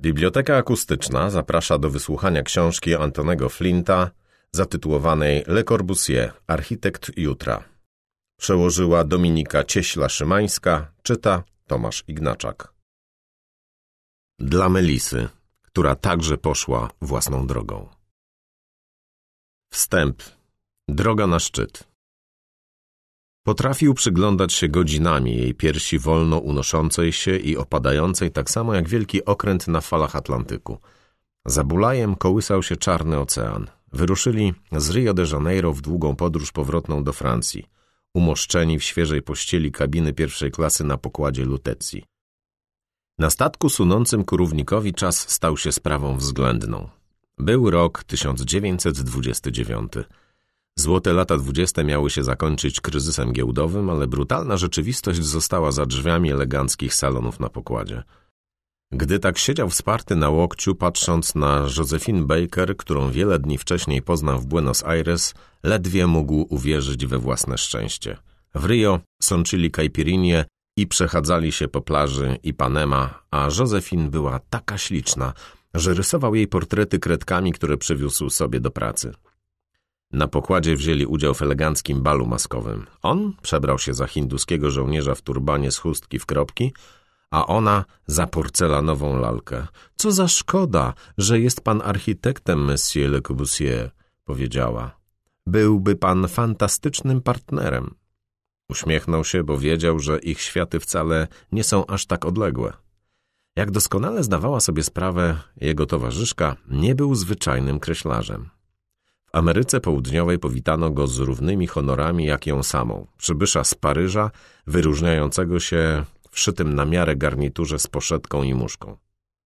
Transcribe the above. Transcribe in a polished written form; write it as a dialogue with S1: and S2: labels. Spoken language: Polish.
S1: Biblioteka Akustyczna zaprasza do wysłuchania książki Antonego Flinta zatytułowanej Le Corbusier, architekt jutra. Przełożyła Dominika Cieśla-Szymańska, czyta Tomasz Ignaczak. Dla Melisy, która także poszła własną drogą. Wstęp. Droga na szczyt. Potrafił przyglądać się godzinami jej piersi wolno unoszącej się i opadającej tak samo jak wielki okręt na falach Atlantyku. Za Bulajem kołysał się czarny ocean. Wyruszyli z Rio de Janeiro w długą podróż powrotną do Francji, umoszczeni w świeżej pościeli kabiny pierwszej klasy na pokładzie Lutecji. Na statku sunącym ku równikowi czas stał się sprawą względną. Był rok 1929. Złote lata 20 miały się zakończyć kryzysem giełdowym, ale brutalna rzeczywistość została za drzwiami eleganckich salonów na pokładzie. Gdy tak siedział wsparty na łokciu, patrząc na Josephine Baker, którą wiele dni wcześniej poznał w Buenos Aires, ledwie mógł uwierzyć we własne szczęście. W Rio sączyli caipirinhę i przechadzali się po plaży Ipanema, a Josephine była taka śliczna, że rysował jej portrety kredkami, które przywiózł sobie do pracy. Na pokładzie wzięli udział w eleganckim balu maskowym. On przebrał się za hinduskiego żołnierza w turbanie z chustki w kropki, a ona za porcelanową lalkę. Co za szkoda, że jest pan architektem, monsieur Le Corbusier, powiedziała. Byłby pan fantastycznym partnerem. Uśmiechnął się, bo wiedział, że ich światy wcale nie są aż tak odległe. Jak doskonale zdawała sobie sprawę, jego towarzyszka nie był zwyczajnym kreślarzem. W Ameryce Południowej powitano go z równymi honorami jak ją samą, przybysza z Paryża, wyróżniającego się w szytym na miarę garniturze z poszetką i muszką.